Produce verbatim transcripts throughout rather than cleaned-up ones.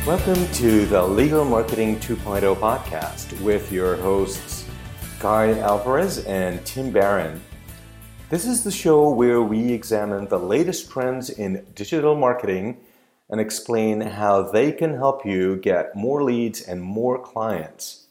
Welcome to the Legal Marketing two point oh podcast with your hosts, Guy Alvarez and Tim Barron. This is the show where we examine the latest trends in digital marketing and explain how they can help you get more leads and more clients.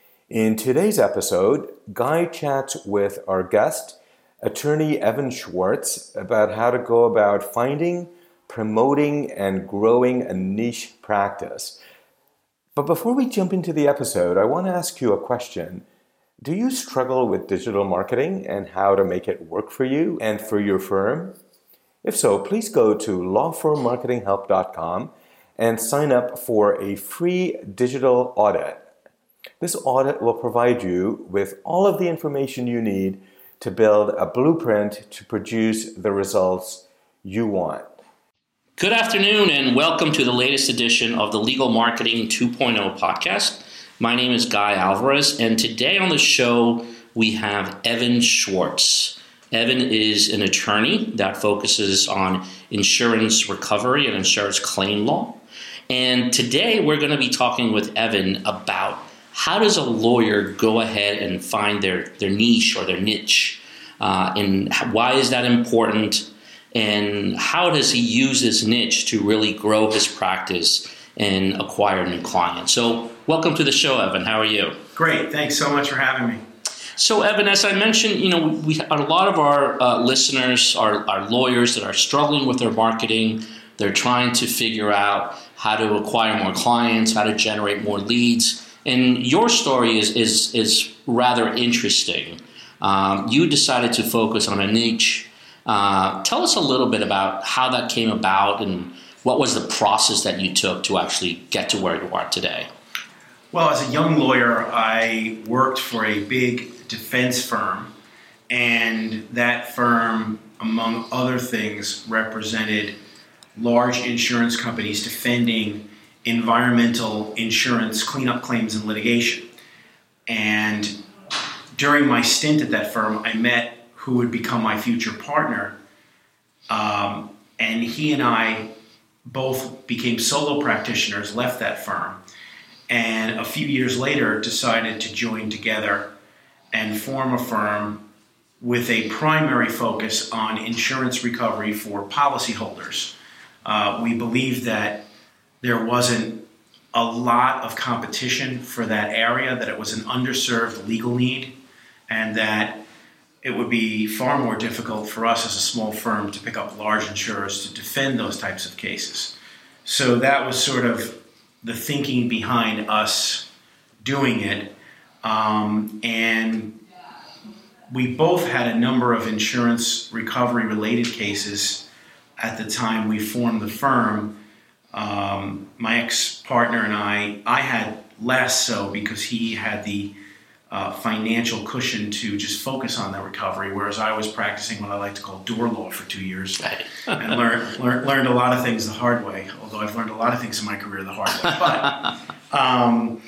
In today's episode, Guy chats with our guest, attorney Evan Schwartz, about how to go about finding, promoting, and growing a niche practice. But before we jump into the episode, I want to ask you a question. Do you struggle with digital marketing and how to make it work for you and for your firm? If so, please go to law firm marketing help dot com and sign up for a free digital audit. This audit will provide you with all of the information you need to build a blueprint to produce the results you want. Good afternoon and welcome to the latest edition of the Legal Marketing two point oh podcast. My name is Guy Alvarez, and today on the show we have Evan Schwartz. Evan is an attorney that focuses on insurance recovery and insurance claim law. And today we're going to be talking with Evan about how does a lawyer go ahead and find their, their niche or their niche, uh, and why is that important? And how does he use his niche to really grow his practice and acquire new clients? So welcome to the show, Evan. How are you? Great. Thanks so much for having me. So, Evan, as I mentioned, you know, we a lot of our uh, listeners are, are lawyers that are struggling with their marketing. They're trying to figure out how to acquire more clients, how to generate more leads. And your story is is, is rather interesting. Um, you decided to focus on a niche. Uh, tell us a little bit about how that came about and what was the process that you took to actually get to where you are today. Well, as a young lawyer, I worked for a big defense firm, and that firm, among other things, represented large insurance companies defending environmental insurance cleanup claims and litigation. And during my stint at that firm, I met who would become my future partner. Um, and he and I both became solo practitioners, left that firm, and a few years later decided to join together and form a firm with a primary focus on insurance recovery for policyholders. Uh, we believed that there wasn't a lot of competition for that area, that it was an underserved legal need, and that it would be far more difficult for us as a small firm to pick up large insurers to defend those types of cases. So that was sort of the thinking behind us doing it. Um, and we both had a number of insurance recovery related cases at the time we formed the firm. Um, my ex-partner and I, I had less so because he had the Uh, financial cushion to just focus on the recovery, whereas I was practicing what I like to call door law for two years and learned learn, learned a lot of things the hard way, although I've learned a lot of things in my career the hard way. But um,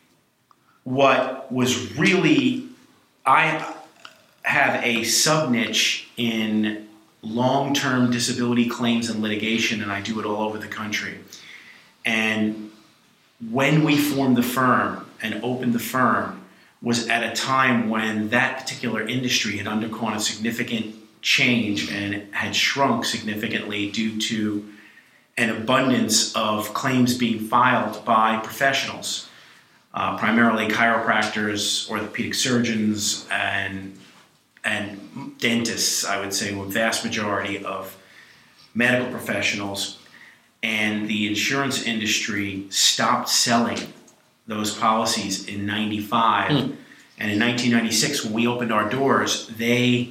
what was really, I have a sub-niche in long-term disability claims and litigation, and I do it all over the country. And when we formed the firm and opened the firm, was at a time when that particular industry had undergone a significant change and had shrunk significantly due to an abundance of claims being filed by professionals, uh, primarily chiropractors, orthopedic surgeons, and and dentists, I would say, were the vast majority of medical professionals. And the insurance industry stopped selling those policies in ninety-five. Mm. And in nineteen ninety-six, when we opened our doors, they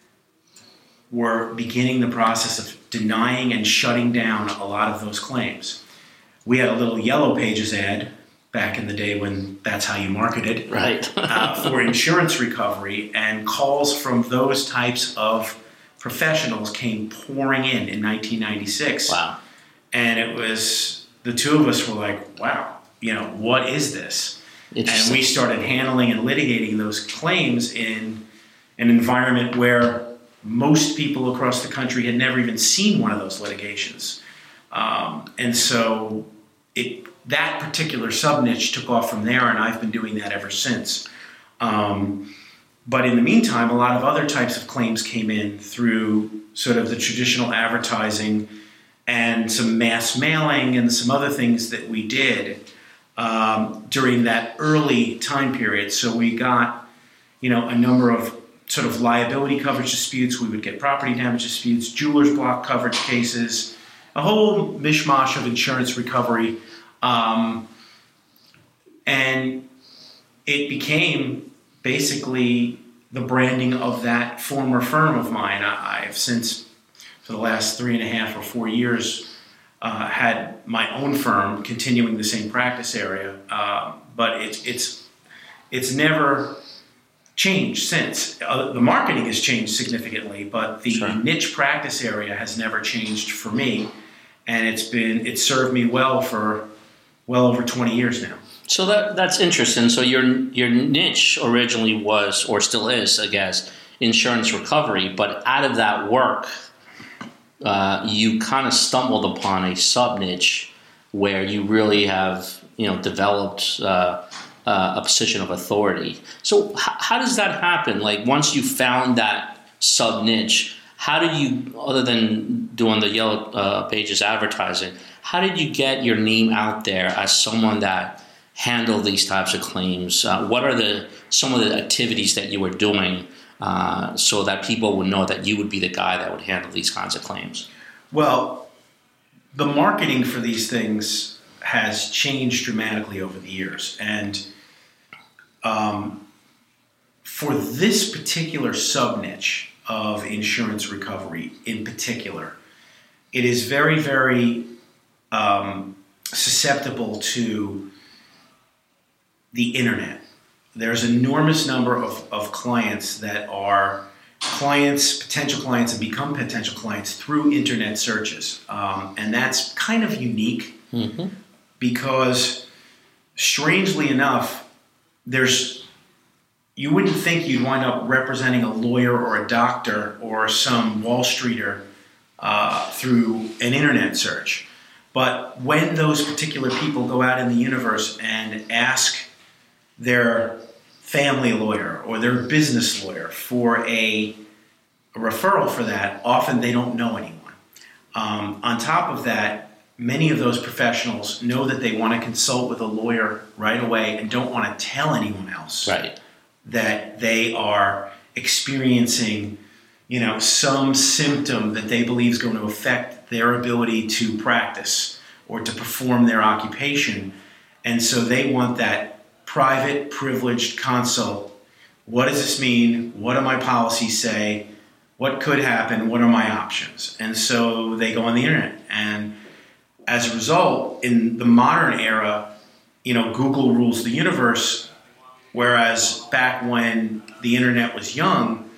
were beginning the process of denying and shutting down a lot of those claims. We had a little Yellow Pages ad back in the day when that's how you marketed, right? uh, for insurance recovery, and calls from those types of professionals came pouring in in nineteen ninety-six. Wow. And it was, the two of us were like, wow, you know, what is this? And we started handling and litigating those claims in an environment where most people across the country had never even seen one of those litigations. Um, and so it that particular sub-niche took off from there, and I've been doing that ever since. Um, but in the meantime, a lot of other types of claims came in through sort of the traditional advertising and some mass mailing and some other things that we did um, during that early time period. So we got, you know, a number of sort of liability coverage disputes. We would get property damage disputes, jeweler's block coverage cases, a whole mishmash of insurance recovery. Um, and it became basically the branding of that former firm of mine. I, I've since, for the last three and a half or four years, uh, had my own firm continuing the same practice area. Uh, but it's it's it's never changed since. Uh, the marketing has changed significantly, but the sure. niche practice area has never changed for me, and it's been it's served me well for well over twenty years now. So that that's interesting. So your your niche originally was, or still is, I guess, insurance recovery. But out of that work, uh, you kind of stumbled upon a sub niche where you really have, you know, developed uh, uh, a position of authority. So h- how does that happen? Like once you found that sub niche, how did you, other than doing the Yellow uh, Pages advertising, how did you get your name out there as someone that handle these types of claims? Uh, what are the some of the activities that you were doing uh, so that people would know that you would be the guy that would handle these kinds of claims? Well, the marketing for these things has changed dramatically over the years. And um, for this particular sub-niche of insurance recovery in particular, it is very, very um, susceptible to the internet. There's an enormous number of, of clients that are clients, potential clients, and become potential clients through internet searches. Um, and that's kind of unique mm-hmm. because, strangely enough, there's you wouldn't think you'd wind up representing a lawyer or a doctor or some Wall Streeter uh, through an internet search. But when those particular people go out in the universe and ask their family lawyer or their business lawyer for a, a referral for that, often they don't know anyone. Um, on top of that, many of those professionals know that they want to consult with a lawyer right away and don't want to tell anyone else right. that they are experiencing, you know, some symptom that they believe is going to affect their ability to practice or to perform their occupation. And so they want that private, privileged consult. What does this mean? What do my policies say? What could happen? What are my options? And so they go on the internet. And as a result, in the modern era, you know, Google rules the universe, whereas back when the internet was young,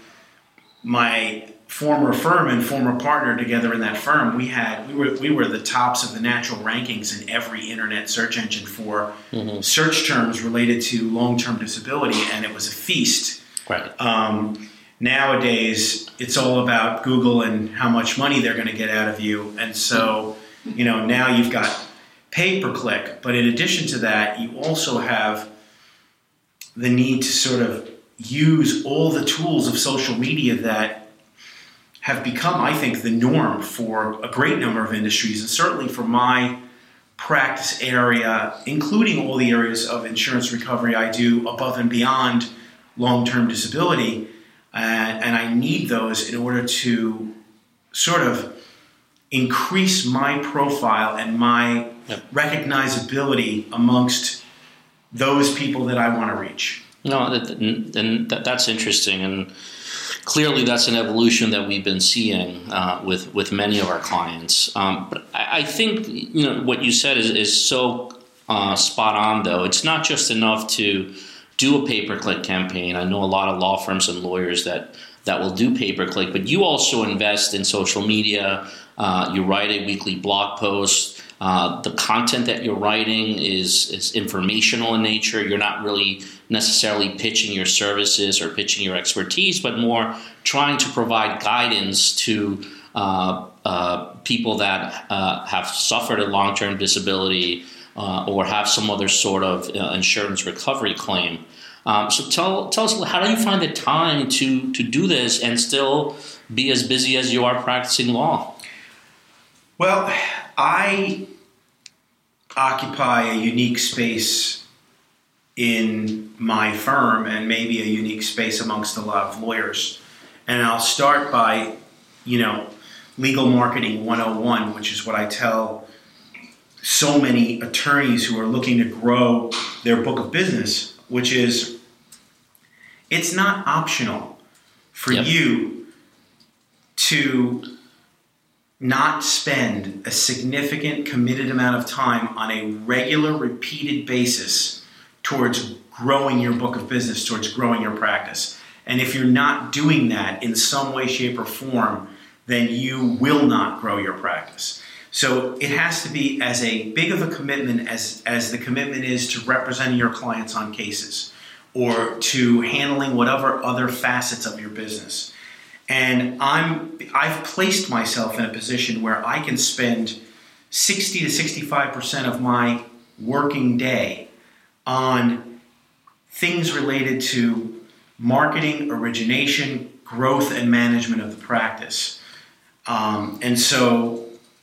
my former firm and former partner together in that firm, we had we were we were the tops of the natural rankings in every internet search engine for mm-hmm. search terms related to long-term disability, and it was a feast. Right. Um, nowadays, it's all about Google and how much money they're going to get out of you, and so you know now you've got pay-per-click. But in addition to that, you also have the need to sort of use all the tools of social media that have become, I think, the norm for a great number of industries, and certainly for my practice area, including all the areas of insurance recovery I do above and beyond long-term disability. Uh, and I need those in order to sort of increase my profile and my yep. recognizability amongst those people that I want to reach. No, and that's interesting, and clearly that's an evolution that we've been seeing uh, with with many of our clients. Um, but I, I think you know what you said is is so uh, spot on. Though it's not just enough to do a pay-per-click campaign. I know a lot of law firms and lawyers that that will do pay-per-click, but you also invest in social media. Uh, you write a weekly blog post. Uh, the content that you're writing is is informational in nature. You're not really necessarily pitching your services or pitching your expertise, but more trying to provide guidance to uh, uh, people that uh, have suffered a long-term disability uh, or have some other sort of uh, insurance recovery claim. Um, so tell tell us, how do you find the time to to do this and still be as busy as you are practicing law? Well, I occupy a unique space in my firm, and maybe a unique space amongst a lot of lawyers. And I'll start by, you know, Legal Marketing one oh one, which is what I tell so many attorneys who are looking to grow their book of business, which is, it's not optional for Yep. you to not spend a significant committed amount of time on a regular, repeated basis towards growing your book of business, towards growing your practice. And if you're not doing that in some way, shape, or form, then you will not grow your practice. So it has to be as a big of a commitment as, as the commitment is to representing your clients on cases or to handling whatever other facets of your business. And I'm, I've placed myself in a position where I can spend sixty to sixty-five percent of my working day on things related to marketing, origination, growth, and management of the practice. Um, and so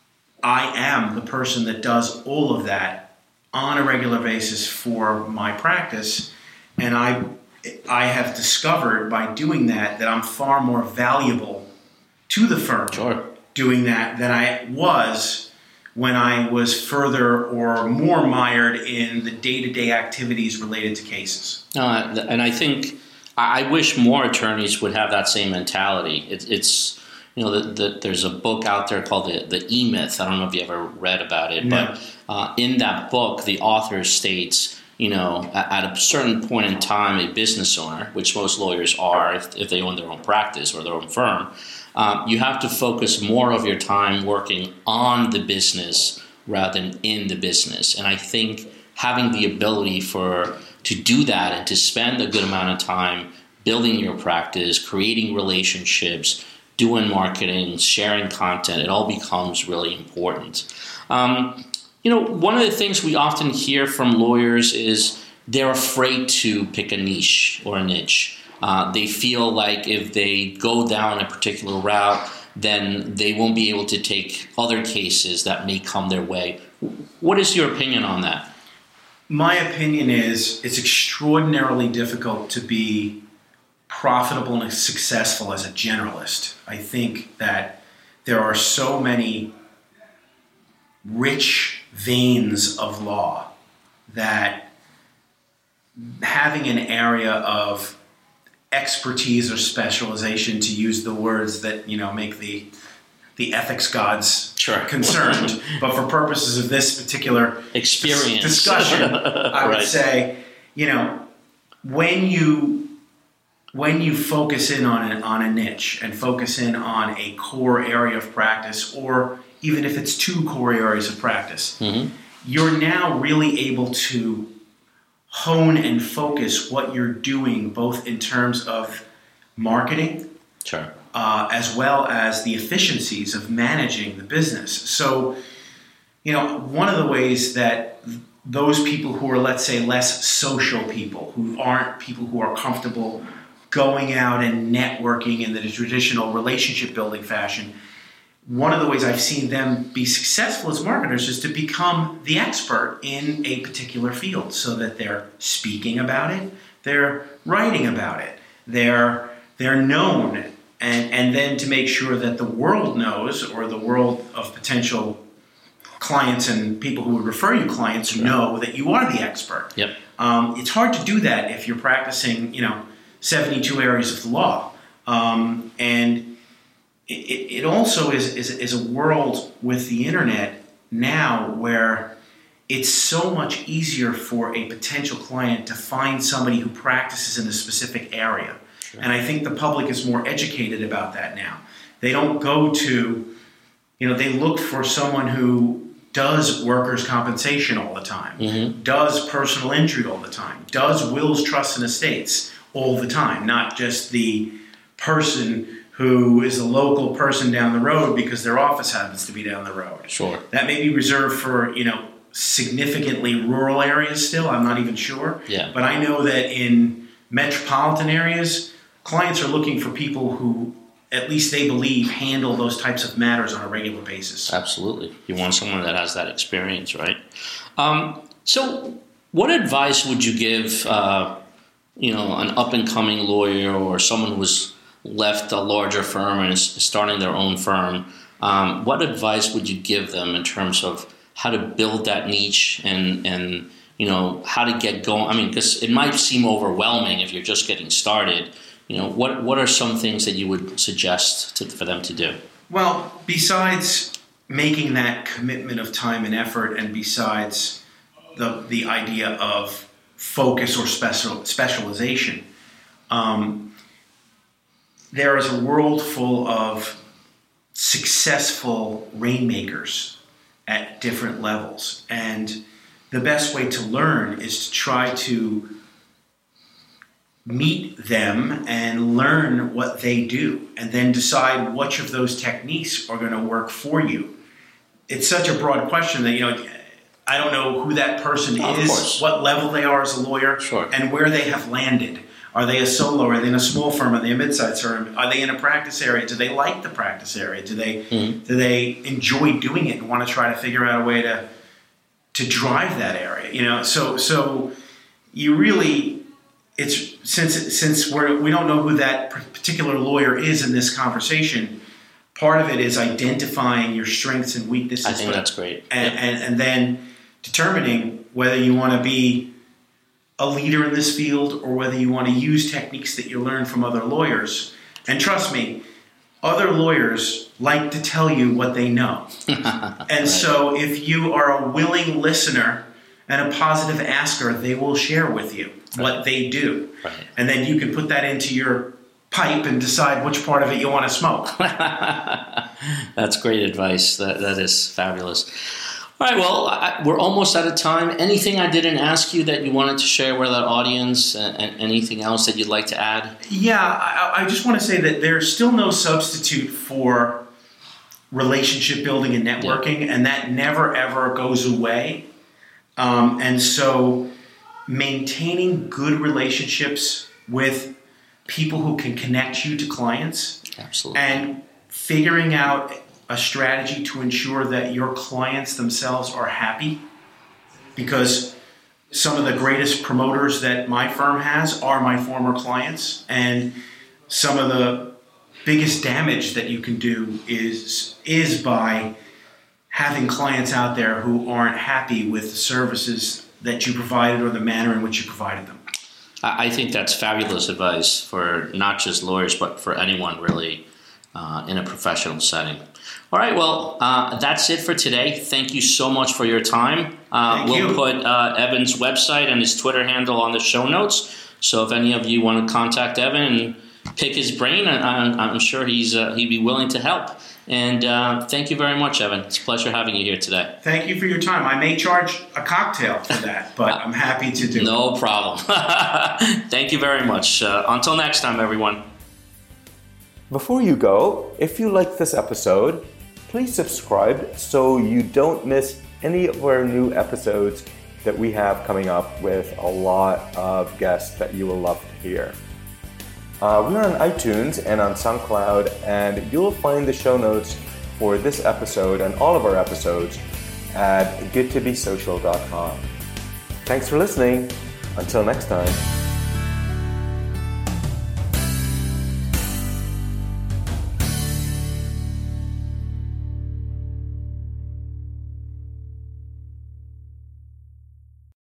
I am the person that does all of that on a regular basis for my practice. And I I have discovered by doing that that I'm far more valuable to the firm Sure. doing that than I was when I was further or more mired in the day-to-day activities related to cases. Uh, and I think I I wish more attorneys would have that same mentality. It, it's you know the, the, there's a book out there called the the E Myth. I don't know if you ever read about it, No. but uh, in that book, the author states, you know, at, at a certain point in time, a business owner, which most lawyers are if, if they own their own practice or their own firm, um, you have to focus more of your time working on the business rather than in the business. And I think having the ability for to do that and to spend a good amount of time building your practice, creating relationships, doing marketing, sharing content, it all becomes really important. Um, you know, one of the things we often hear from lawyers is they're afraid to pick a niche or a niche. Uh, they feel like if they go down a particular route, then they won't be able to take other cases that may come their way. What is your opinion on that? My opinion is it's extraordinarily difficult to be profitable and successful as a generalist. I think that there are so many rich veins of law that having an area of expertise or specialization, to use the words that, you know, make the the ethics gods Sure. concerned, but for purposes of this particular Experience. discussion, I would Right. say, you know, when you when you focus in on a, on a niche and focus in on a core area of practice, or even if it's two core areas of practice, Mm-hmm. you're now really able to hone and focus what you're doing, both in terms of marketing, Sure. uh, as well as the efficiencies of managing the business. So, you know, one of the ways that those people who are, let's say, less social people, who aren't people who are comfortable going out and networking in the traditional relationship building fashion, one of the ways I've seen them be successful as marketers is to become the expert in a particular field, so that they're speaking about it, they're writing about it, they're they're known, and, and then to make sure that the world knows, or the world of potential clients and people who would refer you clients Sure. know that you are the expert. Yep. Um, it's hard to do that if you're practicing, you know, seventy-two areas of the law, um, and It, it also is, is, is a world with the internet now where it's so much easier for a potential client to find somebody who practices in a specific area. Sure. And I think the public is more educated about that now. They don't go to, you know, they look for someone who does workers' compensation all the time, Mm-hmm. does personal injury all the time, does wills, trusts, and estates all the time, not just the person who is a local person down the road because their office happens to be down the road. Sure. That may be reserved for, you know, significantly rural areas still. I'm not even sure. Yeah. But I know that in metropolitan areas, clients are looking for people who, at least they believe, handle those types of matters on a regular basis. Absolutely. You want someone that has that experience, right? Um, so what advice would you give, uh, you know, an up-and-coming lawyer or someone who's left a larger firm and is starting their own firm? Um, what advice would you give them in terms of how to build that niche and, and you know, how to get going? I mean, because it might seem overwhelming if you're just getting started. You know, what what are some things that you would suggest to, for them to do? Well, besides making that commitment of time and effort, and besides the the idea of focus or special specialization, um, there is a world full of successful rainmakers at different levels. And the best way to learn is to try to meet them and learn what they do, and then decide which of those techniques are going to work for you. It's such a broad question that, you know, I don't know who that person Of is, course. what level they are as a lawyer, Sure. and where they have landed. Are they a solo? Are they in a small firm? Are they a mid-sized firm? Are they in a practice area? Do they like the practice area? Do they Mm-hmm. do they enjoy doing it and want to try to figure out a way to to drive that area? You know, so so you really it's since since we're we don't know who that particular lawyer is in this conversation. Part of it is identifying your strengths and weaknesses. I think that's great. And, Yep. and and then determining whether you want to be a leader in this field or whether you want to use techniques that you learn from other lawyers. And trust me, other lawyers like to tell you what they know. And Right. so if you are a willing listener and a positive asker, they will share with you what Right. they do. Right. And then you can put that into your pipe and decide which part of it you want to smoke. That's great advice. That that is fabulous. All right, well, I, we're almost out of time. Anything I didn't ask you that you wanted to share with our audience, and, and anything else that you'd like to add? Yeah, I, I just want to say that there's still no substitute for relationship building and networking, and that never, ever goes away. Um, and so maintaining good relationships with people who can connect you to clients, Absolutely. and figuring out a strategy to ensure that your clients themselves are happy, because some of the greatest promoters that my firm has are my former clients, and some of the biggest damage that you can do is is by having clients out there who aren't happy with the services that you provided or the manner in which you provided them. I I think that's fabulous advice for not just lawyers, but for anyone really uh, in a professional setting. All right, well, uh, that's it for today. Thank you so much for your time. Uh, Thank we'll you. put uh, Evan's website and his Twitter handle on the show notes. So if any of you want to contact Evan and pick his brain, I, I'm sure he's uh, he'd be willing to help. And uh, thank you very much, Evan. It's a pleasure having you here today. Thank you for your time. I may charge a cocktail for that, but I'm happy to do it. No problem. Thank you very much. Uh, until next time, everyone. Before you go, if you liked this episode, please subscribe so you don't miss any of our new episodes that we have coming up with a lot of guests that you will love to hear. Uh, we're on iTunes and on SoundCloud, and you'll find the show notes for this episode and all of our episodes at good to be social dot com. Thanks for listening. Until next time.